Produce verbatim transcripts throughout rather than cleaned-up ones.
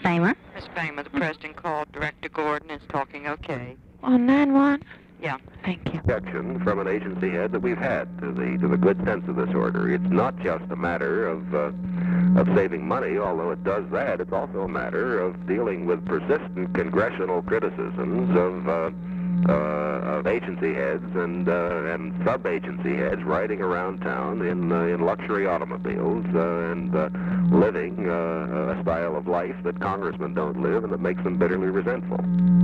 Famer. Miss Famer, the president called. Director Gordon is talking okay. On nine one? Yeah. Thank you. Objection from an agency head that we've had to the to the good sense of this order. It's not just a matter of uh, of saving money, although it does that. It's also a matter of dealing with persistent congressional criticisms of uh, uh, of agency heads and uh, and sub-agency heads riding around town in uh, in luxury automobiles uh, and uh, living uh, a style of life that congressmen don't live, and that makes them bitterly resentful.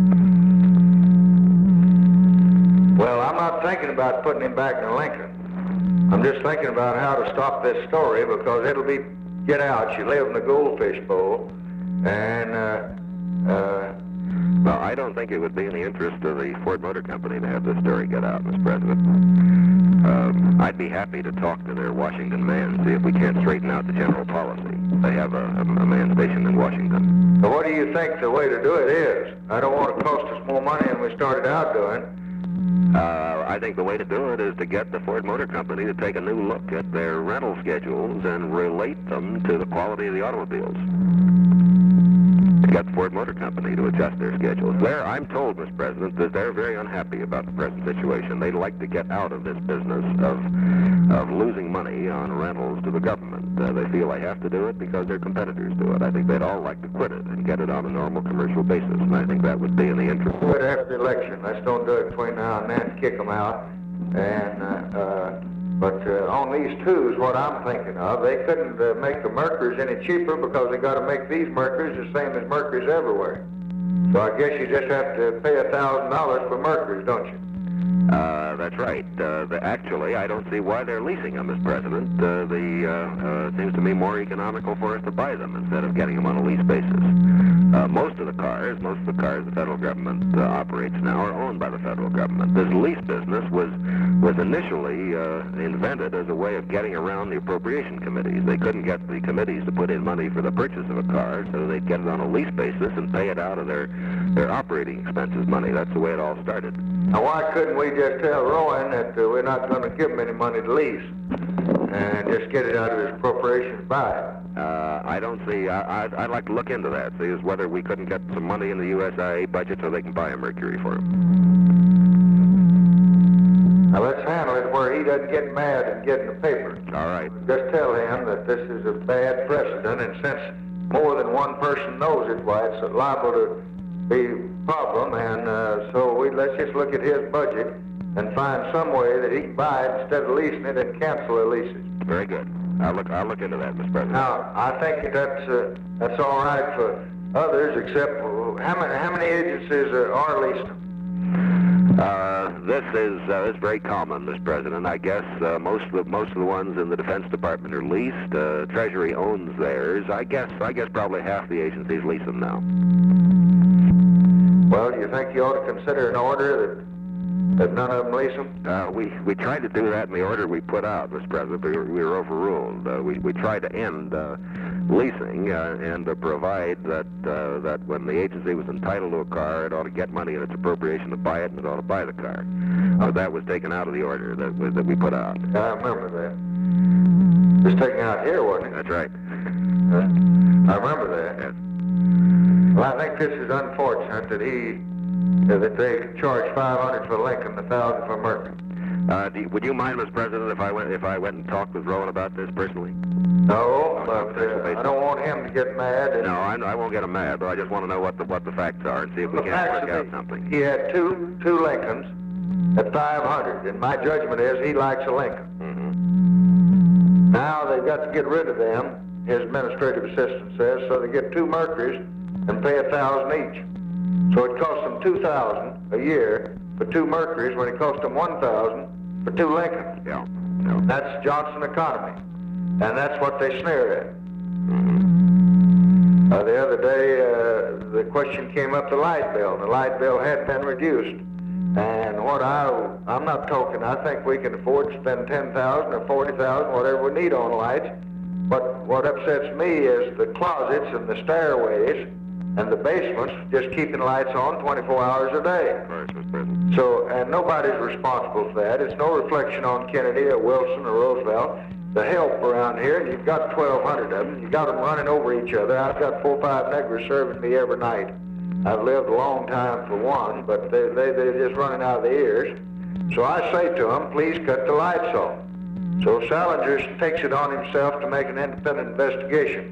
Well, I'm not thinking about putting him back in Lincoln. I'm just thinking about how to stop this story, because it'll be get out. You live in the goldfish bowl, and uh, uh, well, I don't think it would be in the interest of the Ford Motor Company to have this story get out, Mister President. Um, I'd be happy to talk to their Washington man, see if we can't straighten out the general policy. They have a, a, a man stationed in Washington. But what do you think the way to do it is? I don't want it to cost us more money than we started out doing. Uh, I think the way to do it is to get the Ford Motor Company to take a new look at their rental schedules and relate them to the quality of the automobiles. To get the Ford Motor Company to adjust their schedules. They're, I'm told, Mister President, that they're very unhappy about the present situation. They'd like to get out of this business of of losing money on rentals to the government. Uh, they feel they have to do it because their competitors do it. I think they'd all like to quit it and get it on a normal commercial basis, and I think that would be in the interest. Quit after the election. Let's don't do it between now and then. Kick them out. And uh, uh, but uh, on these twos, what I'm thinking of, they couldn't uh, make the Mercuries any cheaper because they got to make these Mercuries the same as Mercuries everywhere. So I guess you just have to pay a thousand dollars for Mercuries, don't you? Uh, that's right. Uh, the, actually, I don't see why they're leasing them, Mister President. Uh, the uh, uh, it seems to me more economical for us to buy them instead of getting them on a lease basis. Uh, most of the cars, most of the cars the federal government uh, operates now are owned by the federal government. This lease business was was initially uh, invented as a way of getting around the appropriation committees. They couldn't get the committees to put in money for the purchase of a car, so they'd get it on a lease basis and pay it out of their their operating expenses money. That's the way it all started. Now, why couldn't we just tell Rowan that uh, we're not going to give him any money to lease and just get it out of his appropriations by it? Uh, I don't see. I, I'd, I'd like to look into that, see is whether we couldn't get some money in the U S I A budget so they can buy a Mercury for him. Now, let's handle it where he doesn't get mad and get in the paper. All right. Just tell him that this is a bad precedent, and since more than one person knows it, why, it's liable to be a problem, and uh, so we let's just look at his budget and find some way that he can buy it instead of leasing it and cancel the leases. Very good. I'll look. I'll look into that, Mister President. Now, I think that's uh, that's all right for others, except for, how many how many agencies are, are leased? Uh, this is uh, this is very common, Mister President. I guess uh, most of the most of the ones in the Defense Department are leased. Uh, Treasury owns theirs. I guess I guess probably half the agencies lease them now. Well, do you think you ought to consider an order that that none of them lease them? Uh, we we tried to do that in the order we put out, Mister President, but we were, we were overruled. Uh, we we tried to end uh, leasing uh, and to provide that uh, that when the agency was entitled to a car, it ought to get money in its appropriation to buy it, and it ought to buy the car. But that was taken out of the order that we, that we put out. I remember that. It was taken out here, wasn't it? That's right. Uh, I remember that. Yes. Well, I think this is unfortunate that he uh, that they charge five hundred for Lincoln, a thousand for Mercury. Uh, do you, would you mind, Mister President, if I went if I went and talked with Rowan about this personally? No, but uh, I don't want him to get mad. And no, I, I won't get him mad, but I just want to know what the what the facts are and see if we can work out something. He had two two Lincolns at five hundred, and my judgment is he likes a Lincoln. Mm-hmm. Now they've got to get rid of them. His administrative assistant says, so they get two Mercuries and pay a thousand each. So it costs them two thousand a year for two Mercuries when it cost them one thousand for two Lincolns. Yeah. No. That's Johnson economy, and that's what they sneer at. Mm-hmm. Uh, the other day, uh, the question came up the light bill, and the light bill had been reduced. And what I, I'm not talking, I think we can afford to spend ten thousand or forty thousand, whatever we need on lights. But what upsets me is the closets and the stairways and the basements just keeping lights on twenty-four hours a day. Of course, Mister President. So, and nobody's responsible for that. It's no reflection on Kennedy or Wilson or Roosevelt. the help around here, and you've got twelve hundred of them. You've got them running over each other. I've got four or five niggers serving me every night. I've lived a long time for one, but they, they, they're just running out of the ears. So I say to them, please cut the lights off. So Salinger takes it on himself to make an independent investigation.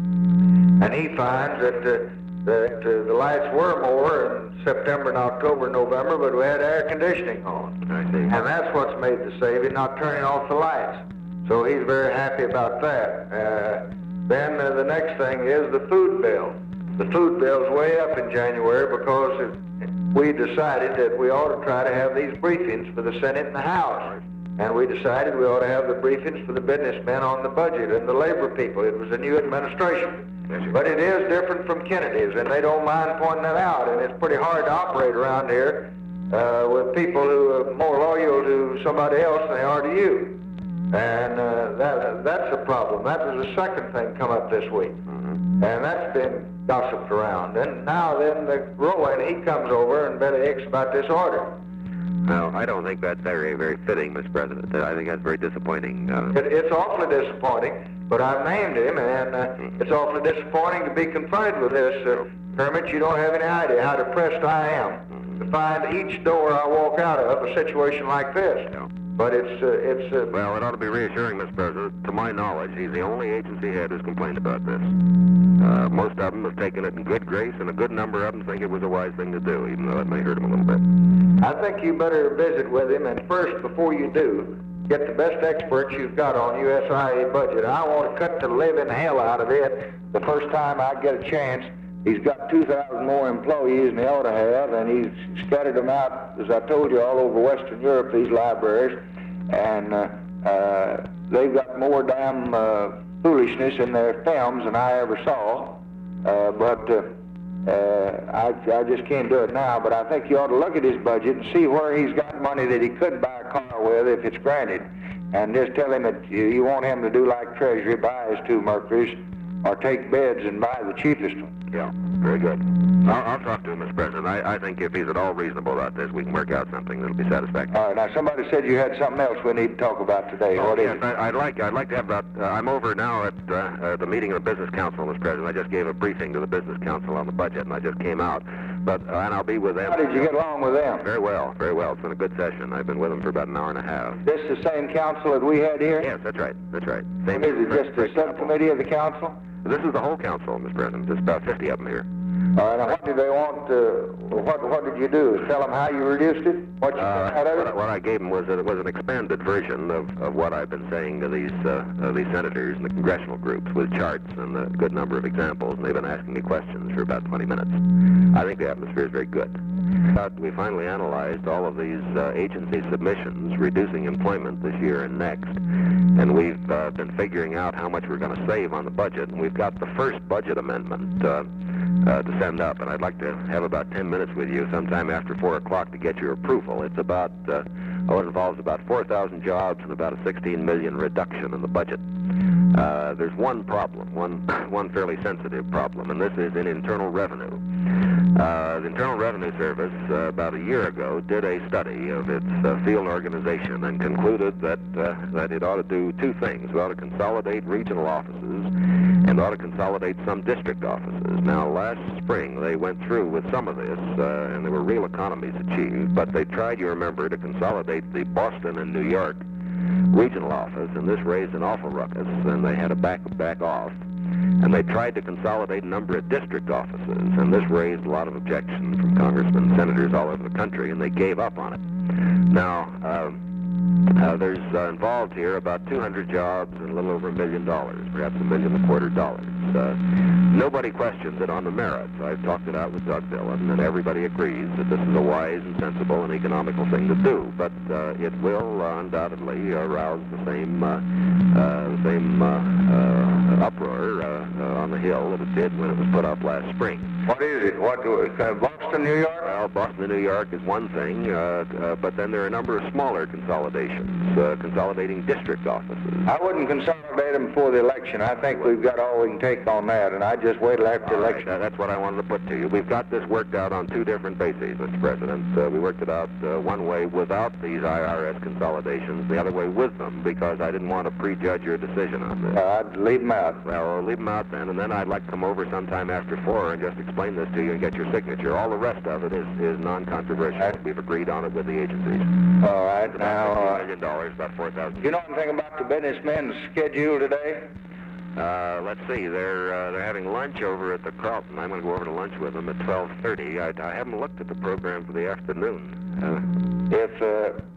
And he finds that, uh, that uh, the lights were more in September and October and November, but we had air conditioning on. I see. And that's what's made the saving, not turning off the lights. So he's very happy about that. Uh, then uh, the next thing is the food bill. The food bill's way up in January because it, we decided that we ought to try to have these briefings for the Senate and the House. And we decided we ought to have the briefings for the businessmen on the budget and the labor people. It was a new administration. But it is different from Kennedy's, and they don't mind pointing that out. And it's pretty hard to operate around here uh, with people who are more loyal to somebody else than they are to you. And uh, that, that's a problem. That was the second thing come up this week. Mm-hmm. And that's been gossiped around. And now then the Rowan, he comes over and belly aches about this order. No, I don't think that's very, very fitting, Mister President. I think that's very disappointing. Uh, it, it's awfully disappointing, but I've named him, and uh, mm-hmm. it's awfully disappointing to be confronted with this. Uh, Kermit, you don't have any idea how depressed I am mm-hmm. to find each door I walk out of a situation like this. Yeah. But it's, uh, it's... Uh, well, it ought to be reassuring, Mister President. To my knowledge, he's the only agency head who's complained about this. Uh, most of them have taken it in good grace, and a good number of them think it was a wise thing to do, even though it may hurt him a little bit. I think you better visit with him, and first, before you do, get the best experts you've got on U S I A budget. I want to cut the living hell out of it the first time I get a chance. He's got two thousand more employees than he ought to have, and he's scattered them out, as I told you, all over Western Europe, these libraries, and uh, uh, they've got more damn uh, foolishness in their films than I ever saw, uh, but uh, uh, I, I just can't do it now, but I think you ought to look at his budget and see where he's got money that he could buy a car with if it's granted, and just tell him that you, you want him to do like Treasury, buy his two Mercuries, or take beds and buy the cheapest one. Yeah, very good. I'll, I'll talk to him, Mister President. I, I think if he's at all reasonable about this, we can work out something that'll be satisfactory. All right. Now, somebody said you had something else we need to talk about today. Oh, what yes, is it? I, I'd like I'd like to have that. Uh, I'm over now at uh, uh, the meeting of the Business Council, Mister President. I just gave a briefing to the Business Council on the budget, and I just came out. But uh, and I'll be with them. How did you get along with them? Very well, very well. It's been a good session. I've been with them for about an hour and a half. This the same council that we had here? Yes, that's right. That's right. Same. Is it just a subcommittee of the council? This is the whole council, Mister President. There's about fifty of them here. All right, now what did they want, uh, what, what did you do? Tell them how you reduced it? What you uh, got out of what, it? what I gave them was, a, was an expanded version of, of what I've been saying to these, uh, uh, these senators and the congressional groups with charts and a good number of examples, and they've been asking me questions for about twenty minutes. I think the atmosphere is very good. But we finally analyzed all of these uh, agency submissions reducing employment this year and next, and we've uh, been figuring out how much we're going to save on the budget, and we've got the first budget amendment uh, uh, to send up, and I'd like to have about ten minutes with you sometime after four o'clock to get your approval. It's about, uh, oh, it involves about four thousand jobs and about a sixteen million reduction in the budget. Uh, there's one problem, one, one fairly sensitive problem, and this is in internal revenue. Uh, the Internal Revenue Service, uh, about a year ago, did a study of its uh, field organization and concluded that uh, that it ought to do two things. It ought to consolidate regional offices and ought to consolidate some district offices. Now, last spring, they went through with some of this, uh, and there were real economies achieved, but they tried, you remember, to consolidate the Boston and New York regional office, and this raised an awful ruckus, and they had to back, back off. And they tried to consolidate a number of district offices, and this raised a lot of objections from congressmen and senators all over the country, and they gave up on it. Now, um, uh, there's uh, involved here about two hundred jobs and a little over a million dollars, perhaps a million and a quarter dollars. Uh, nobody questions it on the merits. I've talked it out with Doug Dillon, and everybody agrees that this is a wise and sensible and economical thing to do. But uh, it will uh, undoubtedly arouse the same uh, uh, the same uh, uh, uproar uh, uh, on the Hill that it did when it was put up last spring. What is it? What do it, uh, Boston, New York? Well, Boston, New York is one thing, uh, uh, but then there are a number of smaller consolidations, uh, consolidating district offices. I wouldn't consolidate them before the election. I think we've got all we can take take on that, and I just wait till after All right, election. uh, that's what I wanted to put to you. We've got this worked out on two different bases, Mister President. Uh, we worked it out uh, one way without these I R S consolidations, the other way with them, because I didn't want to prejudge your decision on this. Uh, I'd leave them out. Well, leave them out then, and then I'd like to come over sometime after four and just explain this to you and get your signature. All the rest of it is, is non-controversial. Right. We've agreed on it with the agencies. All right, It's now, about fifteen uh, million dollars, about four thousand. you know anything about the businessmen's schedule today? Uh, let's see. They're uh, they're having lunch over at the Carlton. I'm going to go over to lunch with them at twelve thirty. I, I haven't looked at the program for the afternoon. Uh, if uh,